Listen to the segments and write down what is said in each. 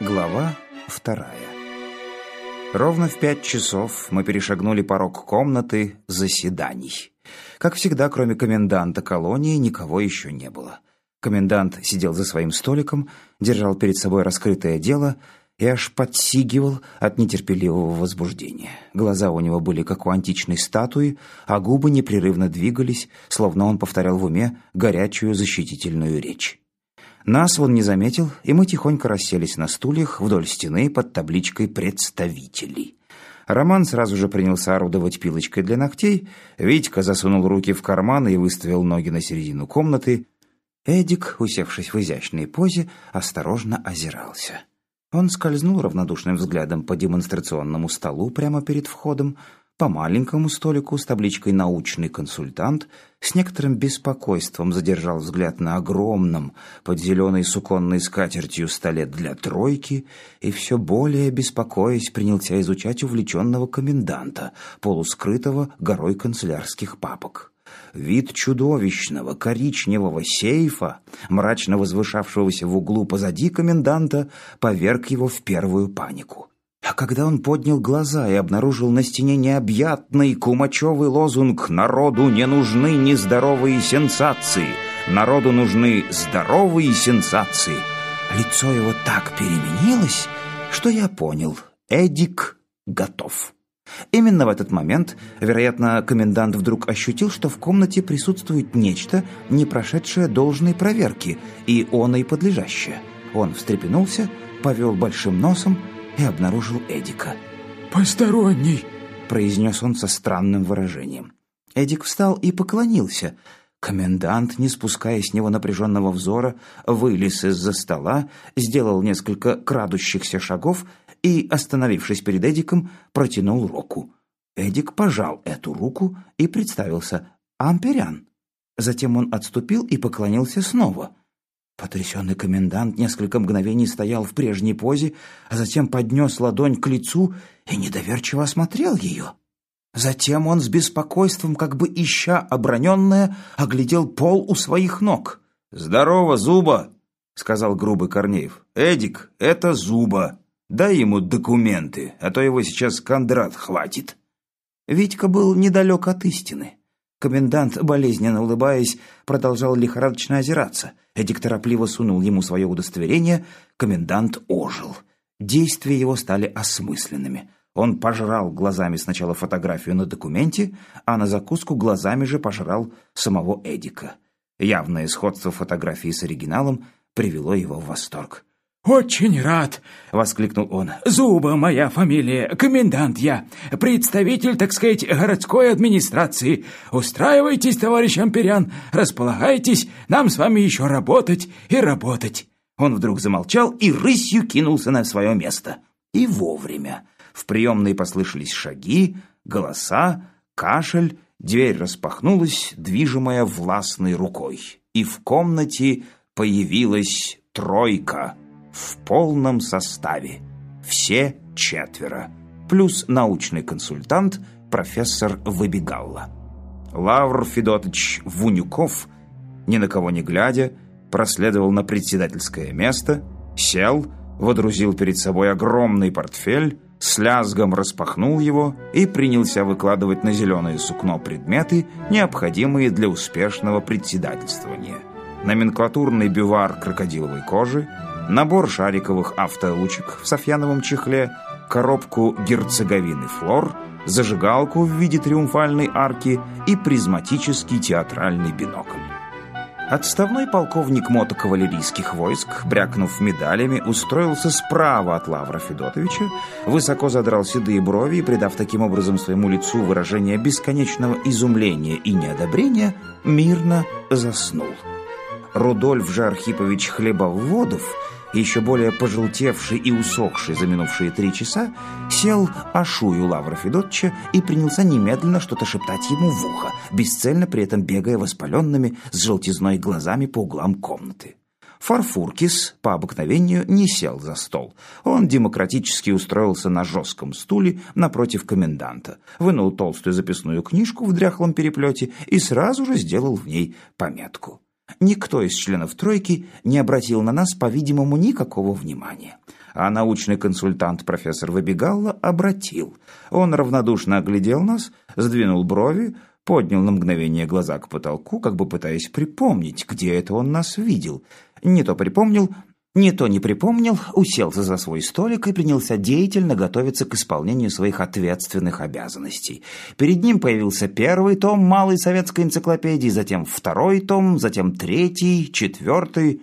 Глава 2. Ровно в 5 часов мы перешагнули порог комнаты заседаний. Как всегда, кроме коменданта колонии, никого еще не было. Комендант сидел за своим столиком, держал перед собой раскрытое дело и аж подсигивал от нетерпеливого возбуждения. Глаза у него были как у античной статуи, а губы непрерывно двигались, словно он повторял в уме горячую защитительную речь. Нас он не заметил, и мы тихонько расселись на стульях вдоль стены под табличкой «Представителей». Роман сразу же принялся орудовать пилочкой для ногтей, Витька засунул руки в карманы и выставил ноги на середину комнаты. Эдик, усевшись в изящной позе, осторожно озирался. Он скользнул равнодушным взглядом по демонстрационному столу прямо перед входом, по маленькому столику с табличкой «Научный консультант», с некоторым беспокойством задержал взгляд на огромном, под зеленой суконной скатертью столе для тройки и все более беспокоясь принялся изучать увлеченного коменданта, полускрытого горой канцелярских папок. Вид чудовищного коричневого сейфа, мрачно возвышавшегося в углу позади коменданта, поверг его в первую панику. А когда он поднял глаза и обнаружил на стене необъятный кумачевый лозунг «Народу не нужны нездоровые сенсации! Народу нужны здоровые сенсации!», лицо его так переменилось, что я понял — Эдик готов. Именно в этот момент, вероятно, комендант вдруг ощутил, что в комнате присутствует нечто, не прошедшее должной проверки, и оной подлежащее. Он встрепенулся, повел большим носом и обнаружил Эдика. «Посторонний!» — произнес он со странным выражением. Эдик встал и поклонился. Комендант, не спуская с него напряженного взора, вылез из-за стола, сделал несколько крадущихся шагов и, остановившись перед Эдиком, протянул руку. Эдик пожал эту руку и представился: «Амперян». Затем он отступил и поклонился снова. Потрясенный комендант несколько мгновений стоял в прежней позе, а затем поднес ладонь к лицу и недоверчиво осмотрел ее. Затем он с беспокойством, как бы ища оброненное, оглядел пол у своих ног. «Здорово, Зуба!» — сказал грубый Корнеев. «Эдик, это Зуба. Дай ему документы, а то его сейчас Кондрат хватит». Витька был недалек от истины. Комендант, болезненно улыбаясь, продолжал лихорадочно озираться. Эдик торопливо сунул ему свое удостоверение. Комендант ожил. Действия его стали осмысленными. Он пожрал глазами сначала фотографию на документе, а на закуску глазами же пожрал самого Эдика. Явное сходство фотографии с оригиналом привело его в восторг. «Очень рад!» — воскликнул он. «Зуба моя фамилия, комендант я, представитель, так сказать, городской администрации. Устраивайтесь, товарищ Амперян, располагайтесь, нам с вами еще работать и работать». Он вдруг замолчал и рысью кинулся на свое место. И вовремя. В приемной послышались шаги, голоса, кашель, дверь распахнулась, движимая властной рукой. И в комнате появилась тройка. В полном составе. Все 4. Плюс научный консультант профессор Выбегалла. Лавр Федотович Вунюков, ни на кого не глядя, проследовал на председательское место, сел, водрузил перед собой огромный портфель, с лязгом распахнул его и принялся выкладывать на зеленое сукно предметы, необходимые для успешного председательствования. Номенклатурный бювар крокодиловой кожи, набор шариковых авторучек в софьяновом чехле, коробку герцеговины флор, зажигалку в виде триумфальной арки и призматический театральный бинокль. Отставной полковник мотокавалерийских войск, брякнув медалями, устроился справа от Лавра Федотовича, высоко задрал седые брови и, придав таким образом своему лицу выражение бесконечного изумления и неодобрения, мирно заснул. Рудольф же Архипович Хлебоводов, еще более пожелтевший и усохший за минувшие 3 часа, сел ошую Лавра Федотовича и принялся немедленно что-то шептать ему в ухо, бесцельно при этом бегая воспаленными с желтизной глазами по углам комнаты. Фарфуркис по обыкновению не сел за стол. Он демократически устроился на жестком стуле напротив коменданта, вынул толстую записную книжку в дряхлом переплете и сразу же сделал в ней пометку. Никто из членов тройки не обратил на нас, по-видимому, никакого внимания. А научный консультант профессор Выбегалла обратил. Он равнодушно оглядел нас, сдвинул брови, поднял на мгновение глаза к потолку, как бы пытаясь припомнить, где это он нас видел. Не то припомнил, не то не припомнил, уселся за свой столик и принялся деятельно готовиться к исполнению своих ответственных обязанностей. Перед ним появился первый том малой советской энциклопедии, затем второй том, затем третий, четвертый...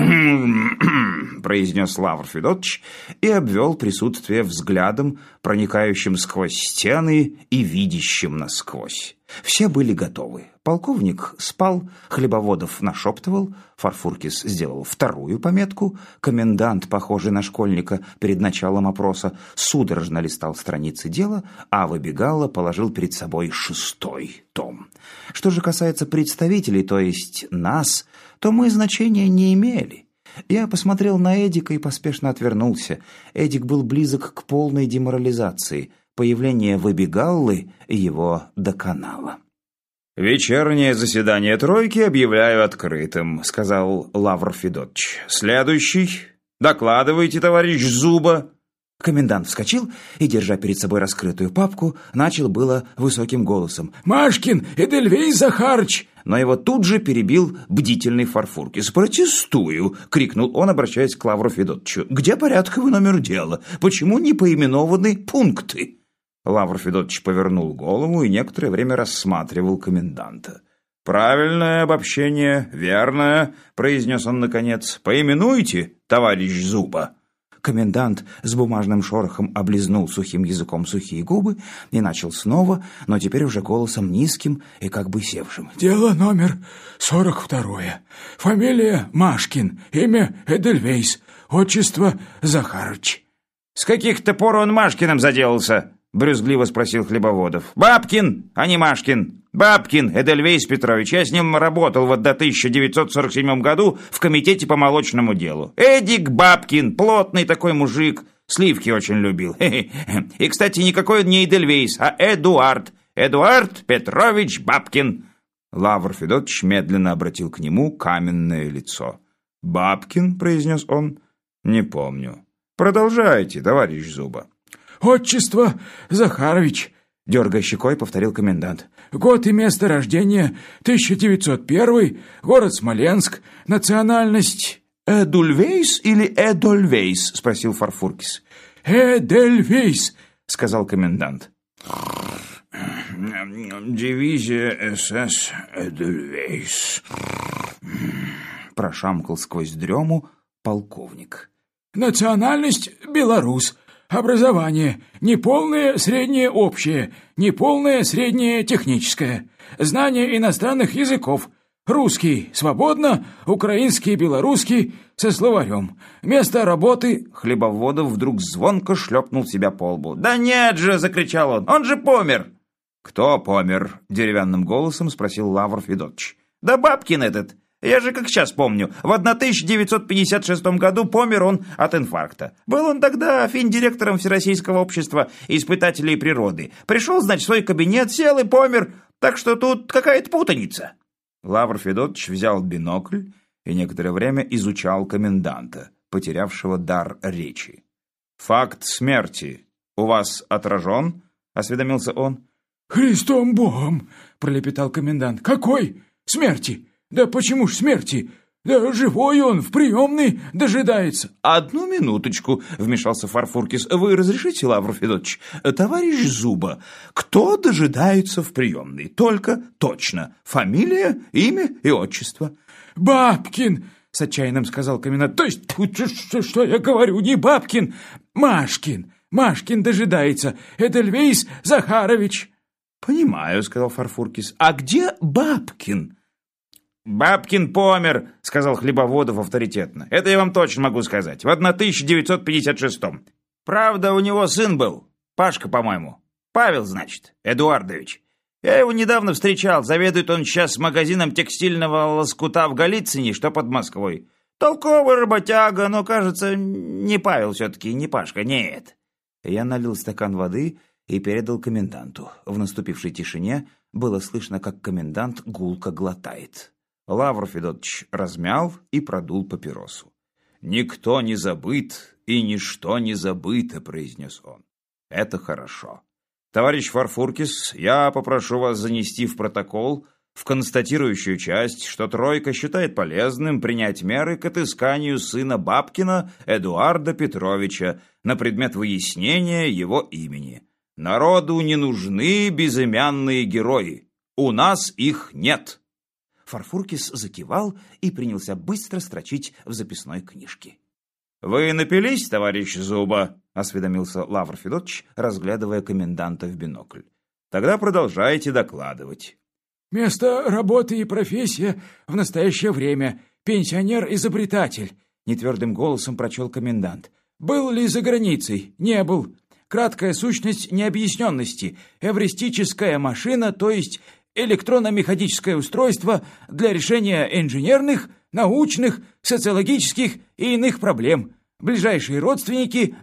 произнес Лавр Федотович и обвел присутствие взглядом, проникающим сквозь стены и видящим насквозь. Все были готовы. Полковник спал, Хлебоводов нашептывал, Фарфуркис сделал вторую пометку, комендант, похожий на школьника перед началом опроса, судорожно листал страницы дела, а Выбегалла положил перед собой 6-й том. Что же касается представителей, то есть нас, то мы значения не имели. Я посмотрел на Эдика и поспешно отвернулся. Эдик был близок к полной деморализации. Появление Выбегаллы его доконало. «Вечернее заседание тройки объявляю открытым», — сказал Лавр Федотович. «Следующий. Докладывайте, товарищ Зуба». Комендант вскочил и, держа перед собой раскрытую папку, начал было высоким голосом: «Машкин, Эдельвейс Захарыч!» Но его тут же перебил бдительный Фарфуркис. «Протестую!» — крикнул он, обращаясь к Лавру Федотовичу. «Где порядковый номер дела? Почему не поименованы пункты?» Лавр Федотович повернул голову и некоторое время рассматривал коменданта. «Правильное обобщение, верное», — произнес он наконец. «Поименуйте, товарищ Зуба». Комендант с бумажным шорохом облизнул сухим языком сухие губы и начал снова, но теперь уже голосом низким и как бы севшим. «Дело номер 42. Фамилия Машкин, имя Эдельвейс, отчество Захарыч». «С каких-то пор он Машкиным заделался?» — брюзгливо спросил Хлебоводов. «Бабкин, а не Машкин. Бабкин Эдельвейс Петрович. Я с ним работал в 1947 году в комитете по молочному делу. Эдик Бабкин, плотный такой мужик, сливки очень любил. И, кстати, никакой он не Эдельвейс, а Эдуард. Эдуард Петрович Бабкин». Лавр Федотович медленно обратил к нему каменное лицо. «Бабкин?» — произнес он. «Не помню. Продолжайте, товарищ Зуба». «Отчество Захарович», — дергая щекой, повторил комендант. «Год и место рождения 1901, город Смоленск, национальность...» «Эдульвейс или Эдольвейс?» — спросил Фарфуркис. «Эдельвейс», — сказал комендант. «Дивизия СС Эдельвейс», — прошамкал сквозь дрему полковник. «Национальность белорус. Образование. Неполное среднее общее, неполное среднее техническое. Знание иностранных языков. Русский свободно, украинский, белорусский со словарем. Место работы...» Хлебоводов вдруг звонко шлепнул себя по лбу. «Да нет же!» — закричал он же помер!» «Кто помер?» — деревянным голосом спросил Лавр Федотович. «Да Бабкин этот. Я же как сейчас помню, в 1956 году помер он от инфаркта. Был он тогда финдиректором Всероссийского общества испытателей природы. Пришел, значит, в свой кабинет, сел и помер, так что тут какая-то путаница». Лавр Федотович взял бинокль и некоторое время изучал коменданта, потерявшего дар речи. «Факт смерти у вас отражен?» — осведомился он. «Христом Богом!» — пролепетал комендант. «Какой смерти? Да почему ж смерти? Да живой он, в приемной дожидается». «Одну минуточку», — вмешался Фарфуркис. «Вы разрешите, Лавр Федотович? Товарищ Зуба, кто дожидается в приемной? Только точно. Фамилия, имя и отчество». «Бабкин», — с отчаянным сказал комендант. «То есть, что я говорю, не Бабкин, Машкин. Машкин дожидается. Эдельвейс Захарович». «Понимаю», — сказал Фарфуркис. «А где Бабкин?» «Бабкин помер», — сказал Хлебоводов авторитетно. «Это я вам точно могу сказать. В 1956-м. Правда, у него сын был. Пашка, по-моему. Павел, значит, Эдуардович. Я его недавно встречал. Заведует он сейчас магазином текстильного лоскута в Голицыне, что под Москвой. Толковый работяга, но, кажется, не Павел все-таки, не Пашка, нет». Я налил стакан воды и передал коменданту. В наступившей тишине было слышно, как комендант гулко глотает. Лавр Федотович размял и продул папиросу. «Никто не забыт, и ничто не забыто», — произнес он. «Это хорошо. Товарищ Фарфуркис, я попрошу вас занести в протокол, в констатирующую часть, что тройка считает полезным принять меры к отысканию сына Бабкина Эдуарда Петровича на предмет выяснения его имени. Народу не нужны безымянные герои. У нас их нет». Фарфуркис закивал и принялся быстро строчить в записной книжке. «Вы напились, товарищ Зуба?» — осведомился Лавр Федотович, разглядывая коменданта в бинокль. «Тогда продолжайте докладывать». «Место работы и профессия в настоящее время. Пенсионер-изобретатель», — нетвердым голосом прочел комендант. «Был ли за границей? Не был. Краткая сущность необъясненности. Эвристическая машина, то есть электронно-механическое устройство для решения инженерных, научных, социологических и иных проблем. Ближайшие родственники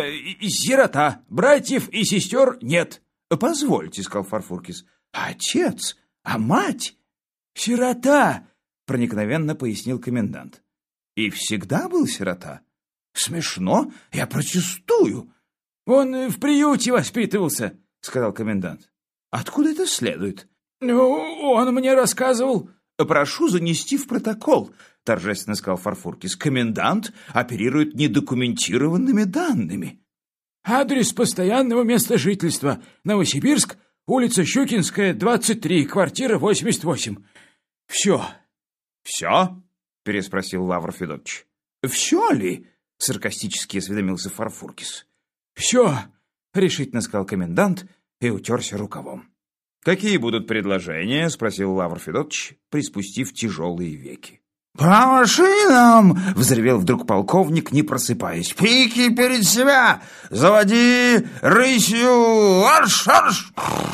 сирота, братьев и сестер нет». «Позвольте», — сказал Фарфуркис. «Отец? А мать?» «Сирота», — проникновенно пояснил комендант. «И всегда был сирота? Смешно, я протестую». «Он в приюте воспитывался», — сказал комендант. «Откуда это следует?» «Ну, он мне рассказывал». «Прошу занести в протокол», — торжественно сказал Фарфуркис. «Комендант оперирует недокументированными данными». «Адрес постоянного места жительства. Новосибирск, улица Щукинская, 23, квартира 88. Все». «Все?» — переспросил Лавр Федотович. «Все ли?» — саркастически осведомился Фарфуркис. «Все», — решительно сказал комендант и утерся рукавом. «Какие будут предложения?» — спросил Лавр Федотович, приспустив тяжелые веки. «По машинам!» — взревел вдруг полковник, не просыпаясь. «Пики перед себя! Заводи рысью! Арш-арш!»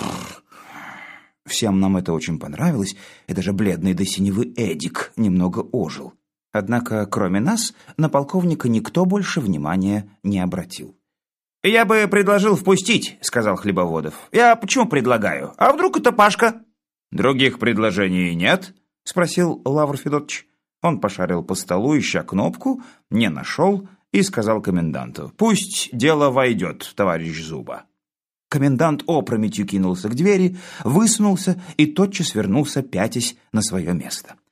Всем нам это очень понравилось, и даже бледный до синевы Эдик немного ожил. Однако, кроме нас, на полковника никто больше внимания не обратил. «Я бы предложил впустить», — сказал Хлебоводов. «Я почему предлагаю? А вдруг это Пашка?» «Других предложений нет?» — спросил Лавр Федотович. Он пошарил по столу, ища кнопку, не нашел и сказал коменданту: «Пусть дело войдет, товарищ Зуба». Комендант опрометью кинулся к двери, высунулся и тотчас вернулся, пятясь на свое место.